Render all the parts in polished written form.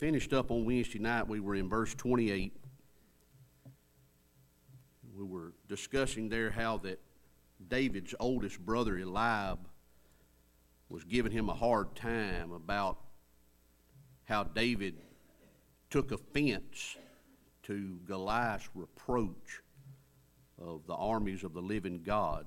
finished up on Wednesday night, we were in verse 28. We were discussing there how that David's oldest brother Eliab was giving him a hard time about how David took offense to Goliath's reproach of the armies of the living God.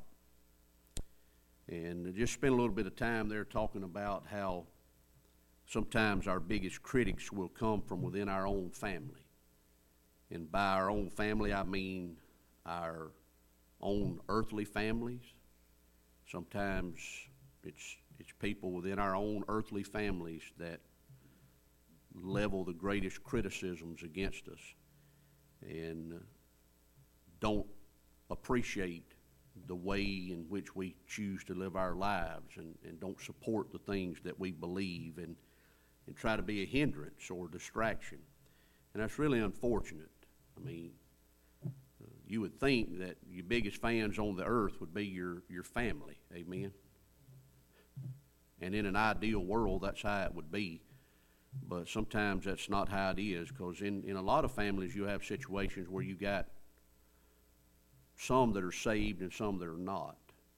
And just spent a little bit of time there talking about how sometimes our biggest critics will come from within our own family. And by our own family, I mean our own earthly families. Sometimes it's people within our own earthly families that level the greatest criticisms against us and don't appreciate the way in which we choose to live our lives and don't support the things that we believe and try to be a hindrance or distraction. And that's really unfortunate. I mean, you would think that your biggest fans on the earth would be your family. Amen? And in an ideal world, that's how it would be. But sometimes that's not how it is, because in a lot of families you have situations where you got some that are saved and some that are not.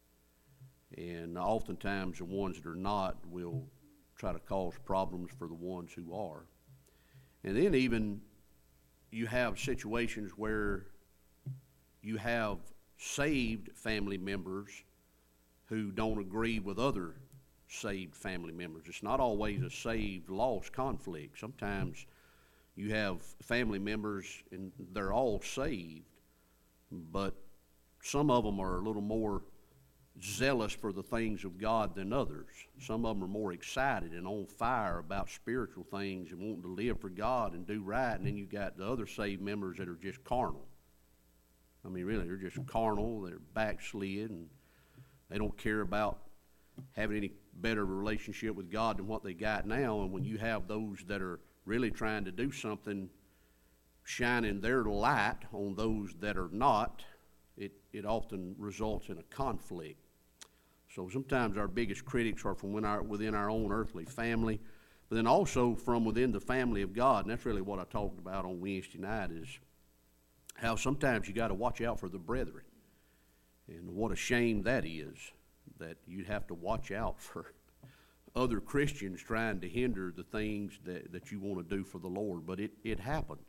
And oftentimes the ones that are not will try to cause problems for the ones who are. And then even you have situations where you have saved family members who don't agree with other saved family members. It's not always a saved-lost conflict. Sometimes you have family members and they're all saved, but some of them are a little more zealous for the things of God than others. Some of them are more excited and on fire about spiritual things and wanting to live for God and do right, and then you got the other saved members that are just carnal. I mean, really, they're just carnal, they're backslid, and they don't care about having any better relationship with God than what they got now. And when you have those that are really trying to do something, shining their light on those that are not, it often results in a conflict. So sometimes our biggest critics are from within our own earthly family, but then also from within the family of God. And that's really what I talked about on Wednesday night, is how sometimes you got to watch out for the brethren. And what a shame that is, that you'd have to watch out for other Christians trying to hinder the things that you want to do for the Lord. But it happens.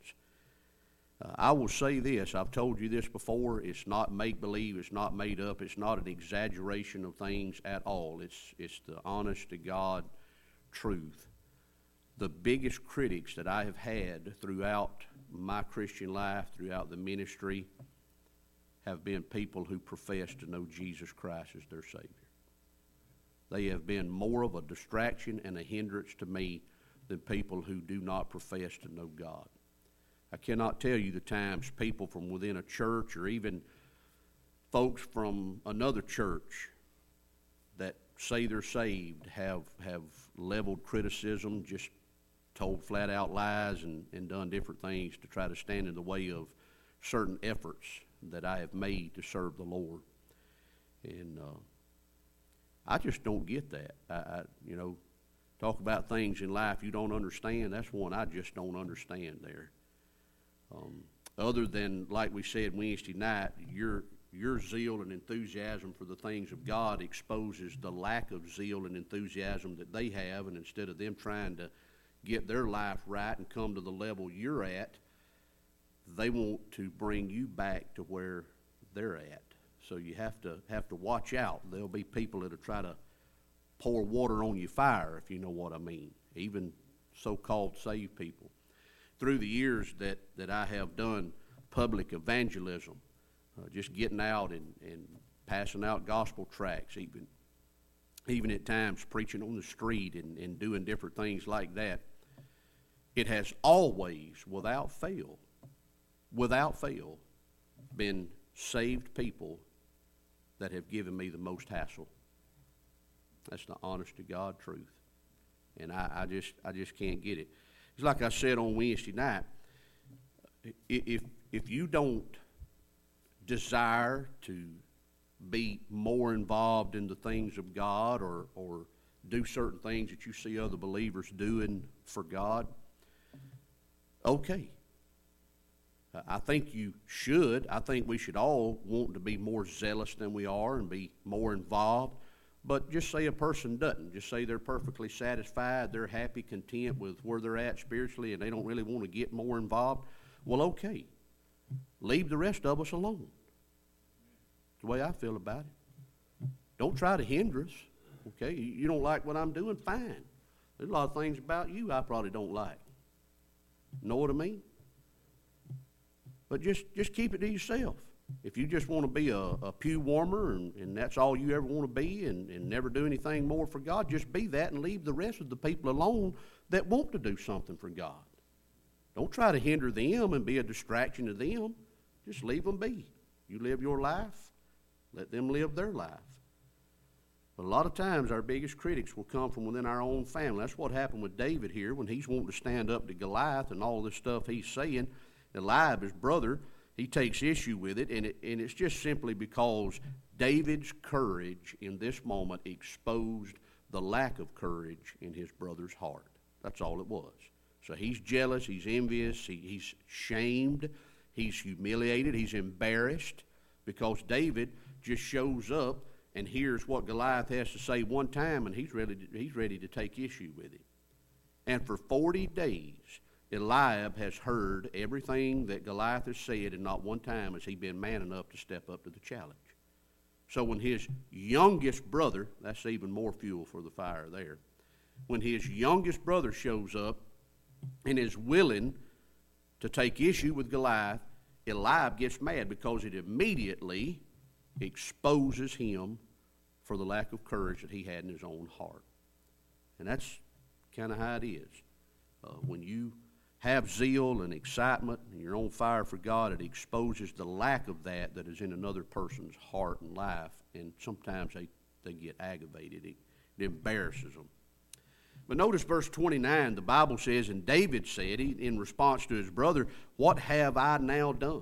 I will say this, I've told you this before, it's not make-believe, it's not made up, it's not an exaggeration of things at all. It's the honest-to-God truth. The biggest critics that I have had throughout my Christian life, throughout the ministry, have been people who profess to know Jesus Christ as their Savior. They have been more of a distraction and a hindrance to me than people who do not profess to know God. I cannot tell you the times people from within a church or even folks from another church that say they're saved have leveled criticism, just told flat-out lies and done different things to try to stand in the way of certain efforts that I have made to serve the Lord. And I just don't get that. Talk about things in life you don't understand. That's one I just don't understand there. Other than, like we said Wednesday night, your zeal and enthusiasm for the things of God exposes the lack of zeal and enthusiasm that they have, and instead of them trying to get their life right and come to the level you're at, they want to bring you back to where they're at. So you have to watch out. There'll be people that'll try to pour water on your fire, if you know what I mean, even so-called saved people. Through the years that I have done public evangelism, just getting out and passing out gospel tracts, even at times preaching on the street and doing different things like that, it has always, without fail, been saved people that have given me the most hassle. That's the honest-to-God truth. And I just can't get it. It's like I said on Wednesday night, if you don't desire to be more involved in the things of God or do certain things that you see other believers doing for God, okay. I think you should. I think we should all want to be more zealous than we are and be more involved. But just say a person doesn't. Just say they're perfectly satisfied, they're happy, content with where they're at spiritually, and they don't really want to get more involved. Well, okay. Leave the rest of us alone. That's the way I feel about it. Don't try to hinder us. Okay? You don't like what I'm doing? Fine. There's a lot of things about you I probably don't like. Know what I mean? But just keep it to yourself. If you just want to be a pew warmer and that's all you ever want to be and never do anything more for God, just be that and leave the rest of the people alone that want to do something for God. Don't try to hinder them and be a distraction to them. Just leave them be. You live your life, let them live their life. But a lot of times our biggest critics will come from within our own family. That's what happened with David here when he's wanting to stand up to Goliath and all this stuff he's saying. Eliab, his brother, he takes issue with it, and it's just simply because David's courage in this moment exposed the lack of courage in his brother's heart. That's all it was. So he's jealous, he's envious, he's shamed, he's humiliated, he's embarrassed because David just shows up and hears what Goliath has to say one time, and he's ready to take issue with it. And for 40 days, Eliab has heard everything that Goliath has said, and not one time has he been man enough to step up to the challenge. So when his youngest brother, that's even more fuel for the fire there, when his youngest brother shows up and is willing to take issue with Goliath, Eliab gets mad because it immediately exposes him for the lack of courage that he had in his own heart. And that's kind of how it is. When you have zeal and excitement and you're on fire for God, it exposes the lack of that is in another person's heart and life, and sometimes they get aggravated. It embarrasses them. But notice verse 29, the Bible says, and David said, in response to his brother, what have I now done?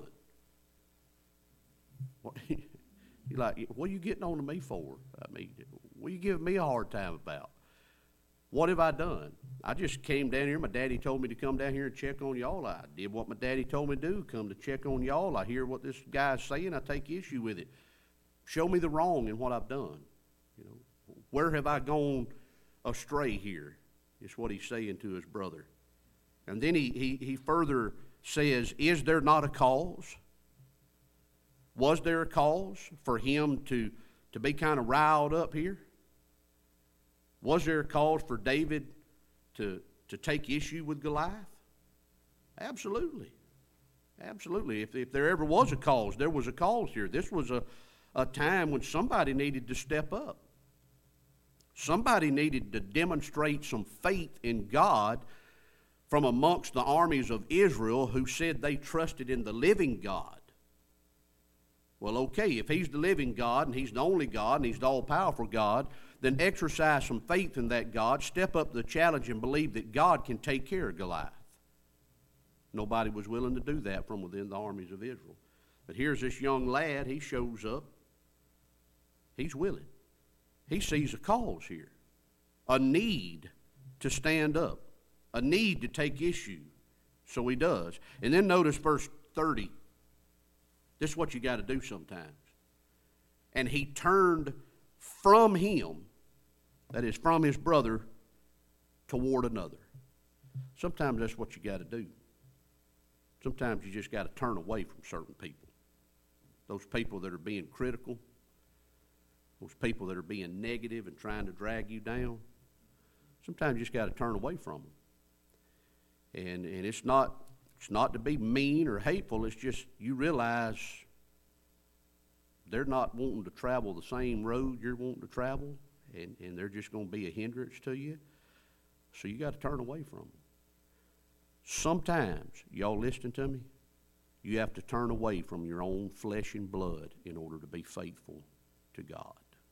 You're like, what are you getting on to me for? I mean, what are you giving me a hard time about? What have I done? I just came down here. My daddy told me to come down here and check on y'all. I did what my daddy told me to do, come to check on y'all. I hear what this guy's saying. I take issue with it. Show me the wrong in what I've done. You know, where have I gone astray here? Is what he's saying to his brother. And then he further says, is there not a cause? Was there a cause for him to be kind of riled up here? Was there a cause for David to take issue with Goliath? Absolutely. Absolutely. If there ever was a cause, there was a cause here. This was a time when somebody needed to step up. Somebody needed to demonstrate some faith in God from amongst the armies of Israel who said they trusted in the living God. Well, okay, if he's the living God and he's the only God and he's the all-powerful God, then exercise some faith in that God, step up to the challenge and believe that God can take care of Goliath. Nobody was willing to do that from within the armies of Israel. But here's this young lad, he shows up. He's willing. He sees a cause here, a need to stand up, a need to take issue. So he does. And then notice verse 30. This is what you got to do sometimes. And he turned from him, that is from his brother, toward another. Sometimes that's what you got to do. Sometimes you just got to turn away from certain people. Those people that are being critical, those people that are being negative and trying to drag you down. Sometimes you just got to turn away from them. And it's not to be mean or hateful. It's just you realize they're not wanting to travel the same road you're wanting to travel, and they're just going to be a hindrance to you. So you got to turn away from them. Sometimes, y'all listening to me, you have to turn away from your own flesh and blood in order to be faithful to God.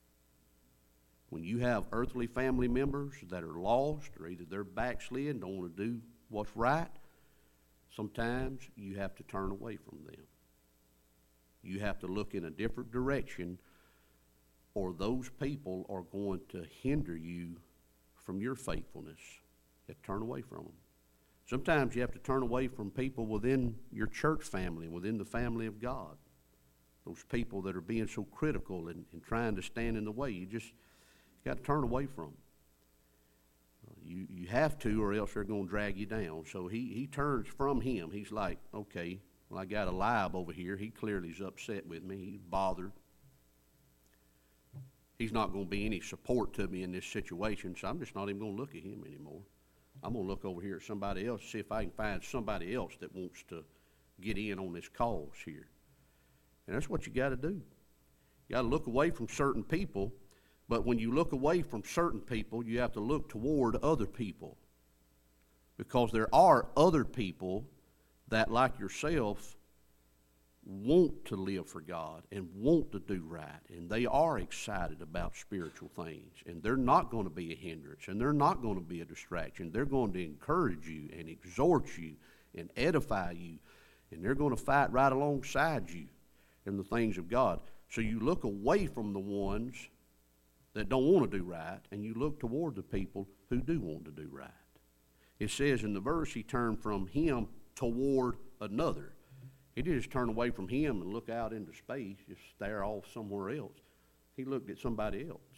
When you have earthly family members that are lost, or either they're backslid, don't want to do what's right, sometimes you have to turn away from them. You have to look in a different direction, or those people are going to hinder you from your faithfulness. You have to turn away from them. Sometimes you have to turn away from people within your church family, within the family of God. Those people that are being so critical and trying to stand in the way. You got to turn away from them. You have to, or else they're going to drag you down. So he turns from him. He's like, okay, well, I got Eliab over here. He clearly is upset with me. He's bothered. He's not going to be any support to me in this situation, so I'm just not even going to look at him anymore. I'm going to look over here at somebody else, see if I can find somebody else that wants to get in on this cause here. And that's what you got to do. You got to look away from certain people, but when you look away from certain people, you have to look toward other people. Because there are other people that, like yourself, want to live for God and want to do right, and they are excited about spiritual things, and they're not going to be a hindrance, and they're not going to be a distraction. They're going to encourage you and exhort you and edify you, and they're going to fight right alongside you in the things of God. So you look away from the ones that don't want to do right, and you look toward the people who do want to do right. It says in the verse, he turned from him toward another. He didn't just turn away from him and look out into space, just stare off somewhere else. He looked at somebody else.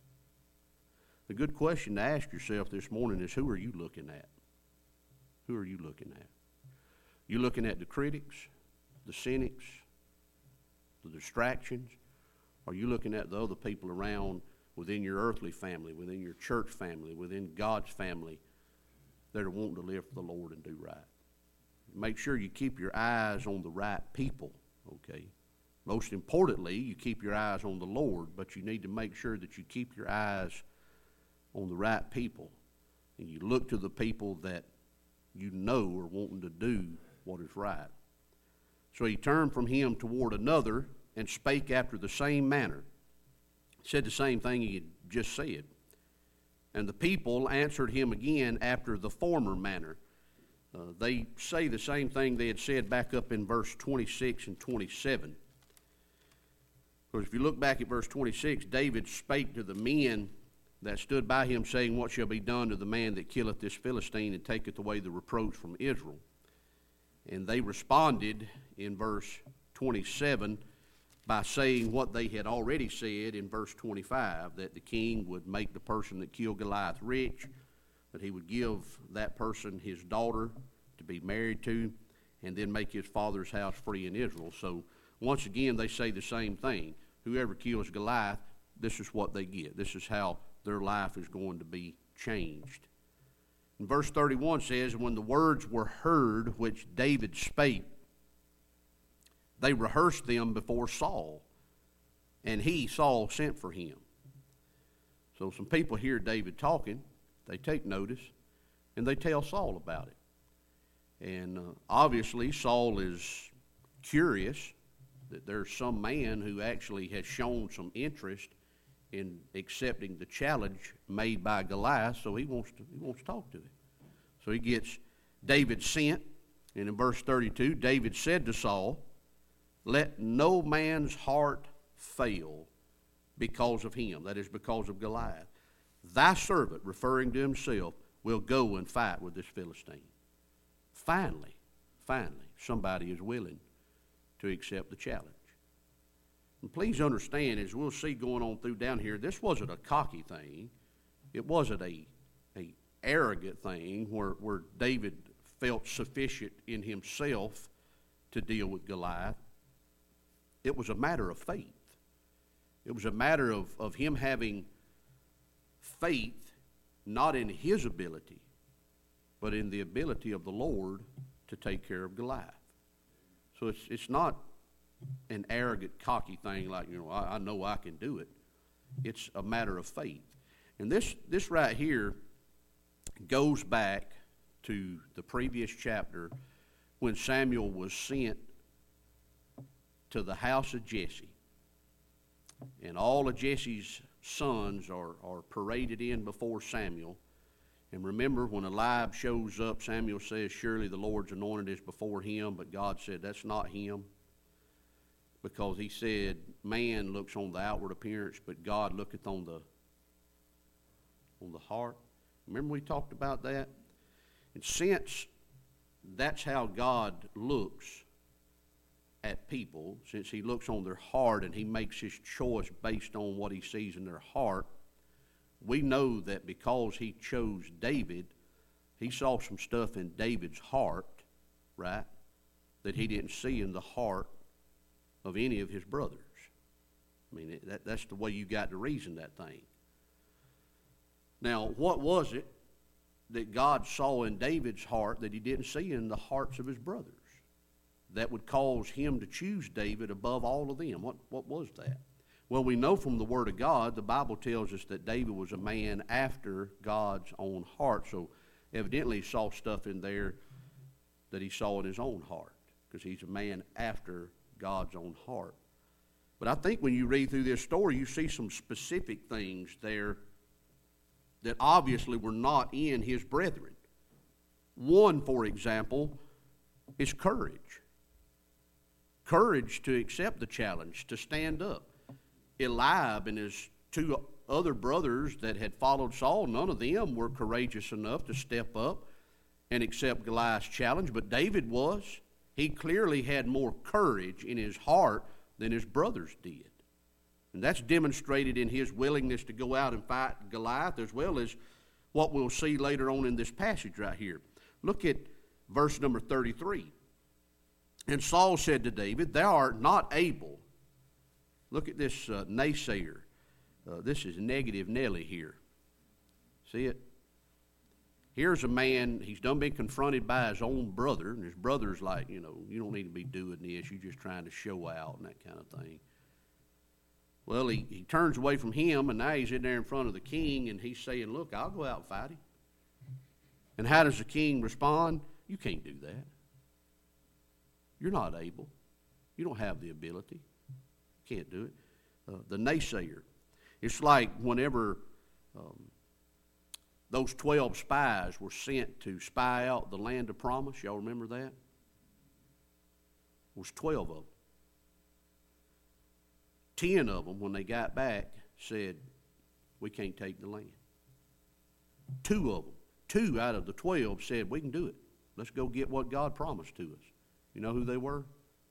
The good question to ask yourself this morning is, who are you looking at? Who are you looking at? You looking at the critics, the cynics, the distractions? Are you looking at the other people around within your earthly family, within your church family, within God's family that are wanting to live for the Lord and do right? Make sure you keep your eyes on the right people, okay? Most importantly, you keep your eyes on the Lord, but you need to make sure that you keep your eyes on the right people. And you look to the people that you know are wanting to do what is right. So he turned from him toward another and spake after the same manner. He said the same thing he had just said. And the people answered him again after the former manner. They say the same thing they had said back up in verse 26 and 27. Because if you look back at verse 26, David spake to the men that stood by him, saying, What shall be done to the man that killeth this Philistine and taketh away the reproach from Israel? And they responded in verse 27 by saying what they had already said in verse 25, that the king would make the person that killed Goliath rich, that he would give that person his daughter to be married to, and then make his father's house free in Israel. So once again, they say the same thing. Whoever kills Goliath, this is what they get. This is how their life is going to be changed. And verse 31 says, When the words were heard which David spake, they rehearsed them before Saul, and he, Saul, sent for him. So some people hear David talking, they take notice, and they tell Saul about it. And obviously Saul is curious that there's some man who actually has shown some interest in accepting the challenge made by Goliath, so he wants to talk to him. So he gets David sent, and in verse 32, David said to Saul, Let no man's heart fail because of him, that is, because of Goliath. Thy servant, referring to himself, will go and fight with this Philistine. Finally, somebody is willing to accept the challenge. And please understand, as we'll see going on through down here, this wasn't a cocky thing. It wasn't a arrogant thing where David felt sufficient in himself to deal with Goliath. It was a matter of faith. It was a matter of him having faith, not in his ability, but in the ability of the Lord to take care of Goliath. So it's not an arrogant, cocky thing like, I know I can do it. It's a matter of faith. And this right here goes back to the previous chapter when Samuel was sent to the house of Jesse. And all of Jesse's sons are paraded in before Samuel. And remember, when Eliab shows up, Samuel says, Surely the Lord's anointed is before him. But God said, that's not him. Because he said, man looks on the outward appearance, but God looketh on the heart. Remember we talked about that? And since that's how God looks at people, since he looks on their heart and he makes his choice based on what he sees in their heart. We know that because he chose David, he saw some stuff in David's heart, right, that he didn't see in the heart of any of his brothers. I mean, that's the way you got to reason that thing. Now, what was it that God saw in David's heart that he didn't see in the hearts of his brothers that would cause him to choose David above all of them? What was that? Well, we know from the Word of God, the Bible tells us that David was a man after God's own heart. So evidently he saw stuff in there that he saw in his own heart, because he's a man after God's own heart. But I think when you read through this story, you see some specific things there that obviously were not in his brethren. One, for example, is courage. Courage to accept the challenge, to stand up. Eliab and his two other brothers that had followed Saul, none of them were courageous enough to step up and accept Goliath's challenge, but David was. He clearly had more courage in his heart than his brothers did. And that's demonstrated in his willingness to go out and fight Goliath, as well as what we'll see later on in this passage right here. Look at verse number 33. And Saul said to David, "Thou art not able." Look at this naysayer. This is negative Nelly here. See it? Here's a man, he's done been confronted by his own brother, and his brother's like, you don't need to be doing this. You're just trying to show out and that kind of thing. Well, he turns away from him, and now he's in there in front of the king, and he's saying, "Look, I'll go out and fight him." And how does the king respond? "You can't do that. You're not able. You don't have the ability. You can't do it." The naysayer. It's like whenever those 12 spies were sent to spy out the land of promise. Y'all remember that? It was 12 of them. 10 of them, when they got back, said, "We can't take the land." 2 of them, 2 out of the 12 said, "We can do it. Let's go get what God promised to us." You know who they were?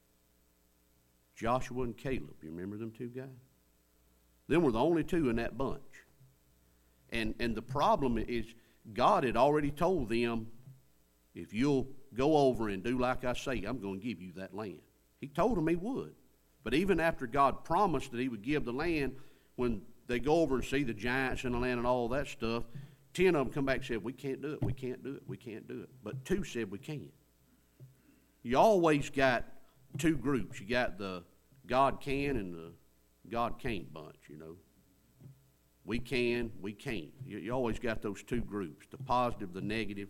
Joshua and Caleb. You remember them 2 guys? Them were the only 2 in that bunch. And the problem is, God had already told them, if you'll go over and do like I say, I'm going to give you that land. He told them he would. But even after God promised that he would give the land, when they go over and see the giants in the land and all that stuff, 10 of them come back and said, "We can't do it, we can't do it, we can't do it." But 2 said, "We can." You always got 2 groups. You got the God can and the God can't bunch, We can, we can't. You always got those 2 groups, the positive, the negative.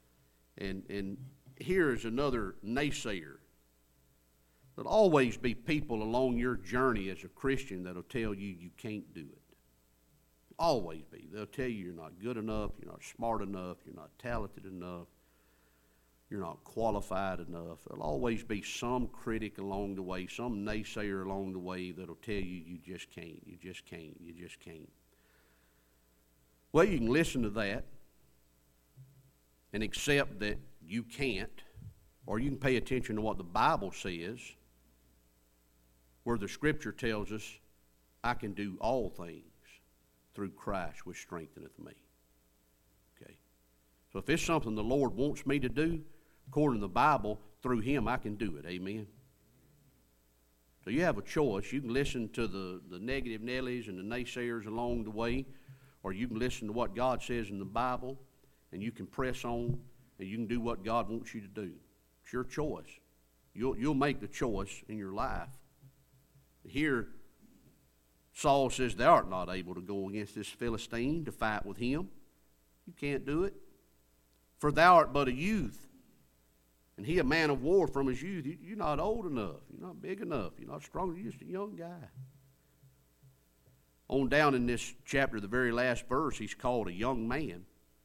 And here's another naysayer. There'll always be people along your journey as a Christian that'll tell you you can't do it. Always be. They'll tell you you're not good enough, you're not smart enough, you're not talented enough, you're not qualified enough. There'll always be some critic along the way, some naysayer along the way that'll tell you you just can't, you just can't, you just can't. Well, you can listen to that and accept that you can't, or you can pay attention to what the Bible says, where the Scripture tells us, "I can do all things through Christ which strengtheneth me." Okay? So if it's something the Lord wants me to do, according to the Bible, through him I can do it. Amen? So you have a choice. You can listen to the negative Nellies and the naysayers along the way, or you can listen to what God says in the Bible, and you can press on, and you can do what God wants you to do. It's your choice. You'll make the choice in your life. Here, Saul says, "Thou art not able to go against this Philistine to fight with him." You can't do it. "For thou art but a youth, and he a man of war from his youth." You're not old enough. You're not big enough. You're not strong. You're just a young guy. On down in this chapter, the very last verse, he's called a young man.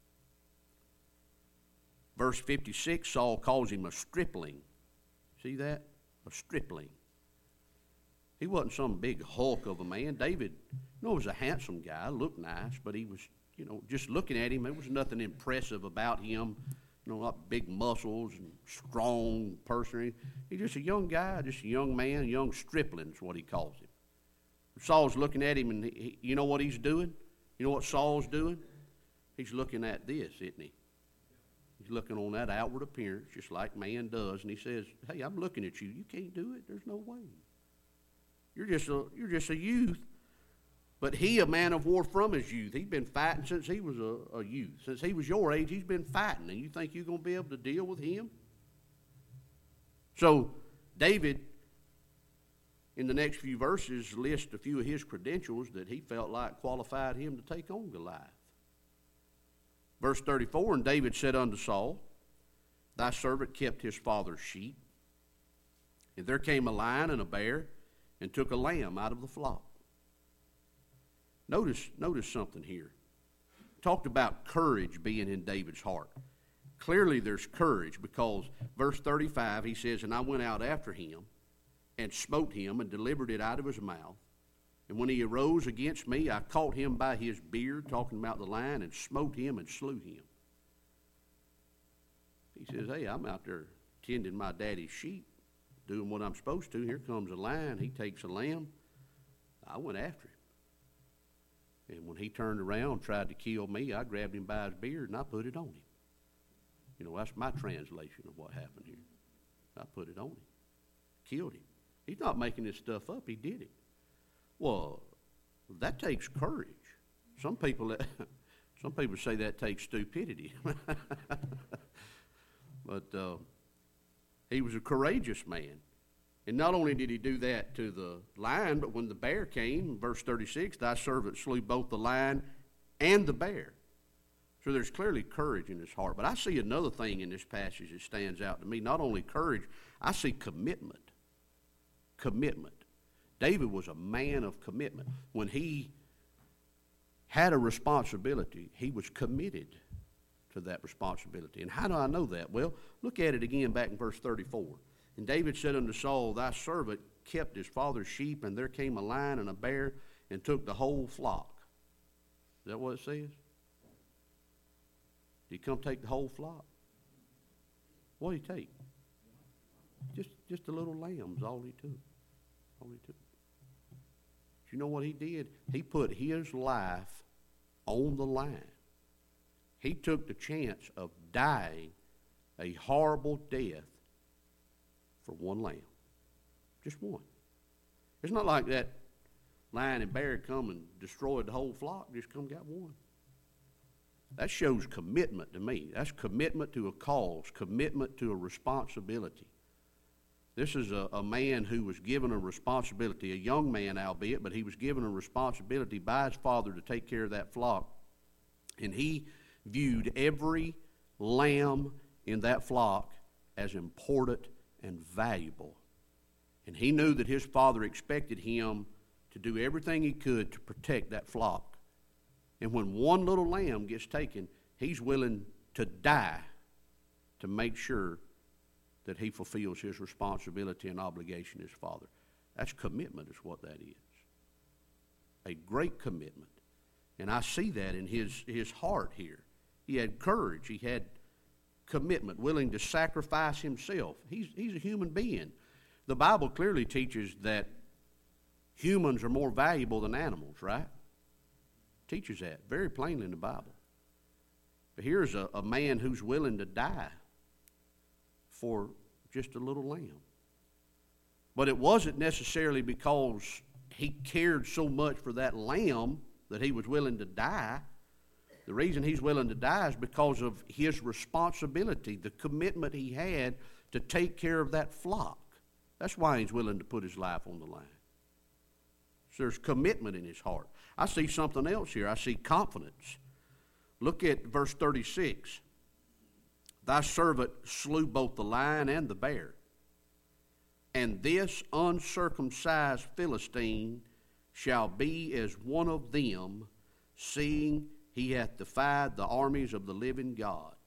Verse 56, Saul calls him a stripling. See that? A stripling. He wasn't some big hulk of a man. David, was a handsome guy, looked nice, but he was, just looking at him, there was nothing impressive about him. not big muscles and strong person. He's just a young guy, just a young man, a young stripling is what he calls him. Saul's looking at him, and you know what he's doing? You know what Saul's doing? He's looking at this, isn't he? He's looking on that outward appearance, just like man does, and he says, hey, I'm looking at you. You can't do it. There's no way. You're just a youth. But he, a man of war from his youth, he's been fighting since he was a youth. Since he was your age, he's been fighting, and you think you're going to be able to deal with him? So David, in the next few verses, lists a few of his credentials that he felt like qualified him to take on Goliath. Verse 34, and David said unto Saul, thy servant kept his father's sheep, and there came a lion and a bear, and took a lamb out of the flock. Notice something here. Talked about courage being in David's heart. Clearly there's courage, because verse 35, he says, and I went out after him, and smote him, and delivered it out of his mouth. And when he arose against me, I caught him by his beard, talking about the lion, and smote him and slew him. He says, hey, I'm out there tending my daddy's sheep, doing what I'm supposed to. Here comes a lion. He takes a lamb. I went after him. And when he turned around and tried to kill me, I grabbed him by his beard and I put it on him. You know, that's my translation of what happened here. I put it on him. Killed him. He's not making this stuff up. He did it. Well, that takes courage. Some people say that takes stupidity. But he was a courageous man. And not only did he do that to the lion, but when the bear came, verse 36, thy servant slew both the lion and the bear. So there's clearly courage in his heart. But I see another thing in this passage that stands out to me. Not only courage, I see commitment. Commitment. David was a man of commitment. When he had a responsibility, he was committed to that responsibility. And how do I know that? Well, look at it again back in verse 34. And David said unto Saul, thy servant kept his father's sheep, and there came a lion and a bear, and took the whole flock. Is that what it says? Did he come take the whole flock? What did he take? Just a little lamb's all he took. All he took. Do you know what he did? He put his life on the line. He took the chance of dying a horrible death for one lamb. Just one. It's not like that lion and bear come and destroyed the whole flock, just come got one. That shows commitment to me. That's commitment to a cause, commitment to a responsibility. This is a man who was given a responsibility, a young man albeit, but he was given a responsibility by his father to take care of that flock. And he viewed every lamb in that flock as important and valuable. And he knew that his father expected him to do everything he could to protect that flock. And when one little lamb gets taken, he's willing to die to make sure that he fulfills his responsibility and obligation as father. That's commitment is what that is. A great commitment. And I see that in his heart here. He had courage. He had commitment, willing to sacrifice himself. He's a human being. The Bible clearly teaches that humans are more valuable than animals, right? Teaches that very plainly in the Bible. But here's a man who's willing to die for just a little lamb. But it wasn't necessarily because he cared so much for that lamb that he was willing to die. The reason he's willing to die is because of his responsibility, the commitment he had to take care of that flock. That's why he's willing to put his life on the line. So there's commitment in his heart. I see something else here. I see confidence. Look at verse 36. Thy servant slew both the lion and the bear. And this uncircumcised Philistine shall be as one of them, seeing he hath defied the armies of the living God.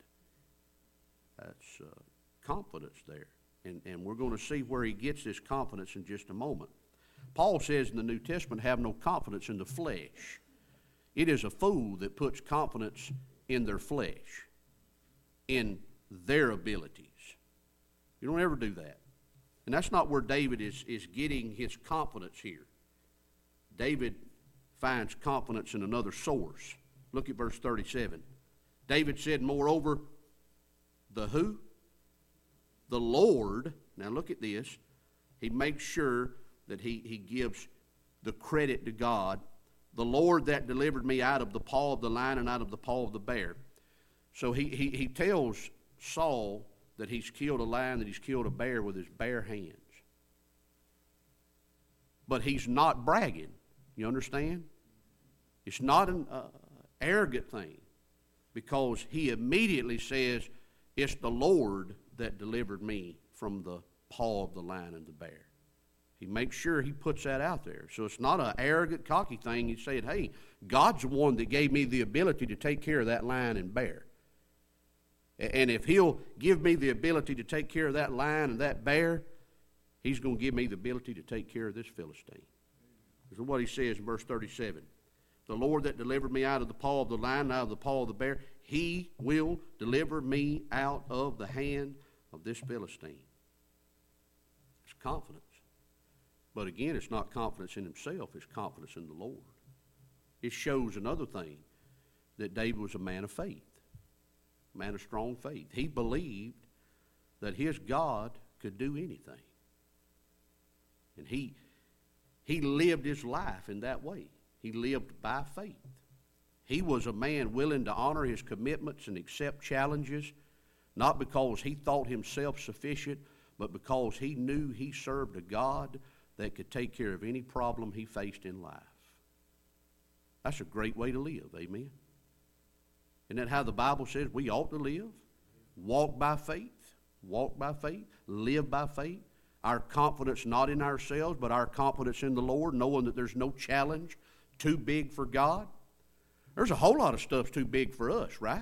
That's confidence there. And we're going to see where he gets this confidence in just a moment. Paul says in the New Testament, have no confidence in the flesh. It is a fool that puts confidence in their flesh. In their abilities. You don't ever do that. And that's not where David is getting his confidence here. David finds confidence in another source. Look at verse 37. David said, moreover, the who? The Lord. Now look at this. He makes sure that he gives the credit to God. The Lord that delivered me out of the paw of the lion and out of the paw of the bear. So he tells Saul that he's killed a lion, that he's killed a bear with his bare hands. But he's not bragging. You understand? It's not an arrogant thing, because he immediately says, it's the Lord that delivered me from the paw of the lion and the bear. He makes sure he puts that out there. So it's not an arrogant, cocky thing. He's saying, hey, God's the one that gave me the ability to take care of that lion and bear. And if he'll give me the ability to take care of that lion and that bear, he's going to give me the ability to take care of this Philistine. This is what he says in verse 37. The Lord that delivered me out of the paw of the lion and out of the paw of the bear, he will deliver me out of the hand of this Philistine. It's confidence. But again, it's not confidence in himself, it's confidence in the Lord. It shows another thing, that David was a man of faith, a man of strong faith. He believed that his God could do anything. And he lived his life in that way. He lived by faith. He was a man willing to honor his commitments and accept challenges, not because he thought himself sufficient, but because he knew he served a God that could take care of any problem he faced in life. That's a great way to live, amen? Isn't that how the Bible says we ought to live? Walk by faith, live by faith. Our confidence not in ourselves, but our confidence in the Lord, knowing that there's no challenge too big for God. There's a whole lot of stuff too big for us, right?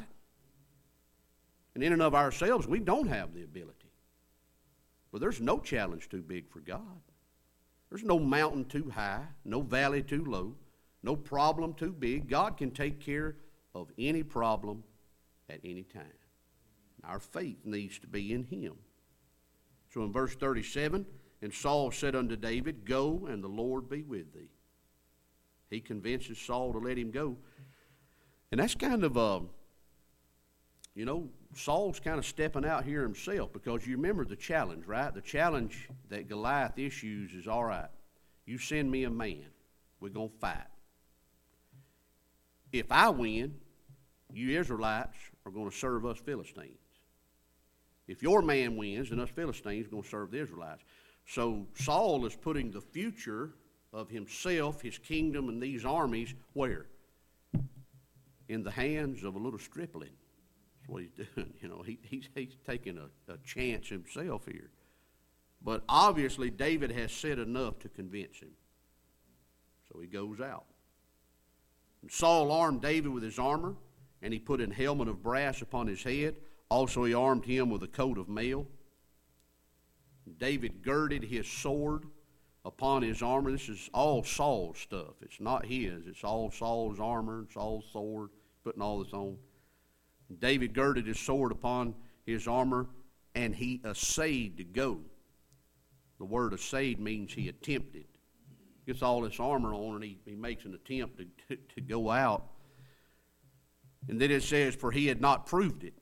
And in and of ourselves, we don't have the ability. But there's no challenge too big for God. There's no mountain too high, no valley too low, no problem too big. God can take care of any problem at any time. Our faith needs to be in him. So in verse 37, and Saul said unto David, go, and the Lord be with thee. He convinces Saul to let him go. And that's kind of, Saul's kind of stepping out here himself, because you remember the challenge, right? The challenge that Goliath issues is, all right, you send me a man, we're going to fight. If I win, you Israelites are going to serve us Philistines. If your man wins, then us Philistines are going to serve the Israelites. So Saul is putting the future of himself, his kingdom, and these armies, where? In the hands of a little stripling. That's what he's doing. He's taking a chance himself here. But obviously David has said enough to convince him. So he goes out. And Saul armed David with his armor, and he put an helmet of brass upon his head. Also he armed him with a coat of mail. David girded his sword upon his armor. This is all Saul's stuff. It's not his. It's all Saul's armor, Saul's sword, putting all this on. David girded his sword upon his armor, and he essayed to go. The word essayed means he attempted. Gets all this armor on, and he makes an attempt to go out. And then it says, for he had not proved it.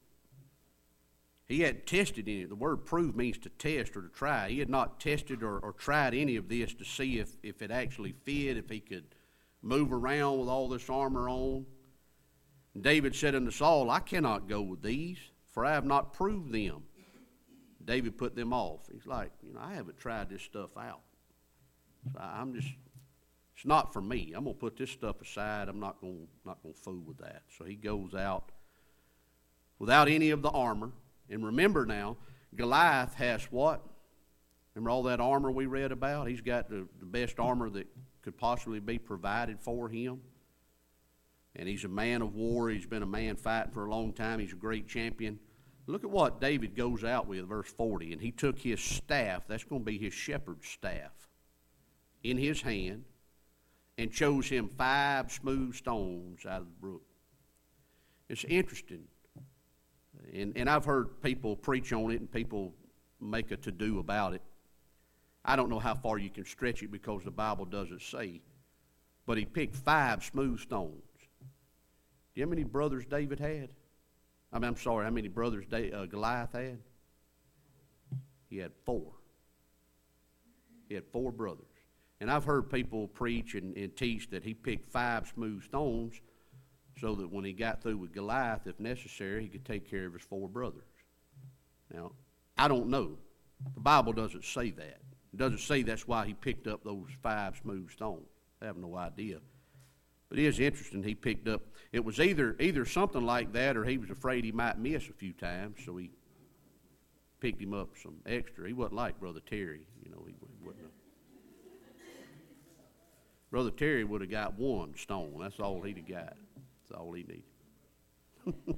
He hadn't tested any. The word prove means to test or to try. He had not tested or tried any of this to see if it actually fit, if he could move around with all this armor on. And David said unto Saul, I cannot go with these, for I have not proved them. David put them off. He's like, I haven't tried this stuff out. So it's not for me. I'm going to put this stuff aside. I'm not going to fool with that. So he goes out without any of the armor. And remember now, Goliath has what? Remember all that armor we read about? He's got the best armor that could possibly be provided for him. And he's a man of war. He's been a man fighting for a long time. He's a great champion. Look at what David goes out with, verse 40. And he took his staff, that's going to be his shepherd's staff, in his hand, and chose him 5 smooth stones out of the brook. It's interesting. And I've heard people preach on it and people make a to-do about it. I don't know how far you can stretch it because the Bible doesn't say. But he picked 5 smooth stones. Do you know how many brothers David had? I'm sorry, how many brothers Goliath had? He had 4. He had 4 brothers. And I've heard people preach and teach that he picked 5 smooth stones so that when he got through with Goliath, if necessary, he could take care of his 4 brothers. Now, I don't know. The Bible doesn't say that. It doesn't say that's why he picked up those 5 smooth stones. I have no idea. But it is interesting he picked up. It was either something like that or he was afraid he might miss a few times, so he picked him up some extra. He wasn't like Brother Terry. He wouldn't have. Brother Terry would have got 1 stone. That's all he'd have got. That's all he needed.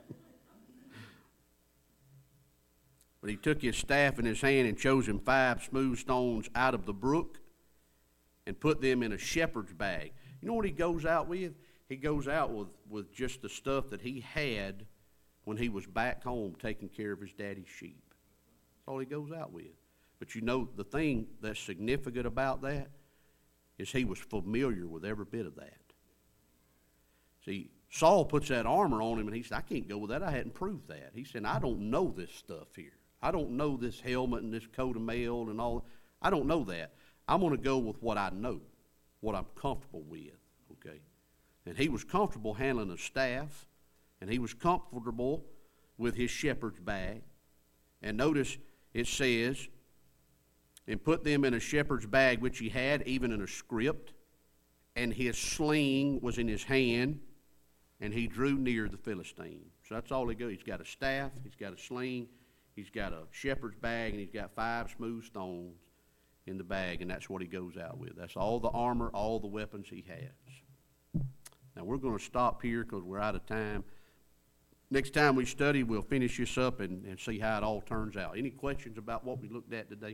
But he took his staff in his hand and chose him 5 smooth stones out of the brook and put them in a shepherd's bag. You know what he goes out with? He goes out with just the stuff that he had when he was back home taking care of his daddy's sheep. That's all he goes out with. But you know, the thing that's significant about that is he was familiar with every bit of that. See, Saul puts that armor on him and he said, I can't go with that. I hadn't proved that. He said, I don't know this stuff here. I don't know this helmet and this coat of mail and all. I don't know that. I'm going to go with what I know, what I'm comfortable with, okay? And he was comfortable handling a staff, and he was comfortable with his shepherd's bag. And notice it says, and put them in a shepherd's bag which he had, even in a script, and his sling was in his hand, and he drew near the Philistine. So that's all he got. He's got a staff, he's got a sling, he's got a shepherd's bag, and he's got 5 smooth stones in the bag, and that's what he goes out with. That's all the armor, all the weapons he has. Now, we're going to stop here because we're out of time. Next time we study, we'll finish this up and see how it all turns out. Any questions about what we looked at today?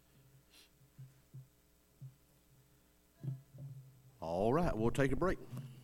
All right, we'll take a break.